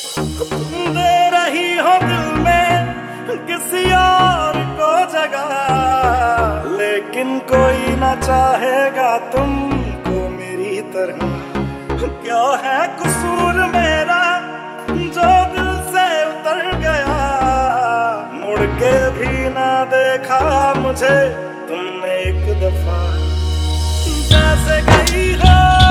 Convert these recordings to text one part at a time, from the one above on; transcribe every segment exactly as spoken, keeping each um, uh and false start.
दे रही हो दिल में किसी और को जगह, लेकिन कोई ना चाहेगा तुमको मेरी तरह। क्या है कसूर मेरा जो दिल से उतर गया, मुड़ के भी ना देखा मुझे तुमने एक दफा। जैसे गई हो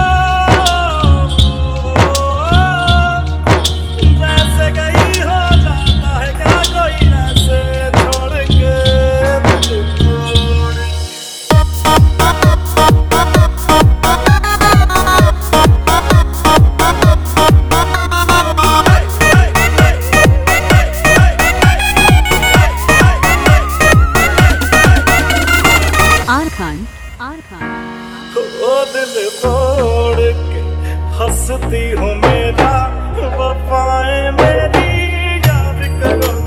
आर खान, आर खान। ओ दिल तोड़ के हंसती हो मेरा, वफाएं मेरी याद करो।